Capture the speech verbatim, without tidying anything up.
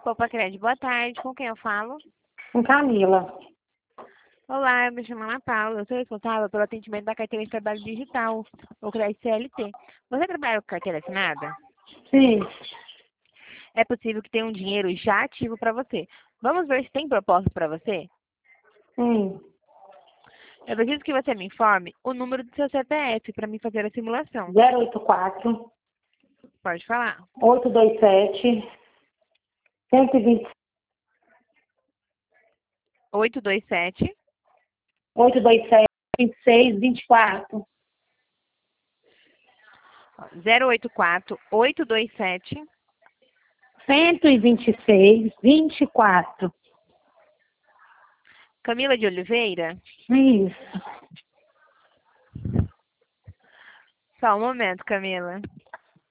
Poupa Crédito, boa tarde. Com quem eu falo? Com Camila. Olá, eu me chamo Ana Paula. Eu sou responsável pelo atendimento da carteira de trabalho digital, o crédito C L T. Você trabalha com carteira assinada? Sim. É possível que tenha um dinheiro já ativo para você. Vamos ver se tem proposta para você? Sim. Eu preciso que você me informe o número do seu C P F para me fazer a simulação. zero oito quatro, Pode falar. oito dois sete, cento e vinte, oito dois sete, oito dois sete, vinte e seis, vinte e quatro. zero oito quatro, oito dois sete. cento e vinte e seis, vinte e quatro. Camila de Oliveira? Isso. Só um momento, Camila.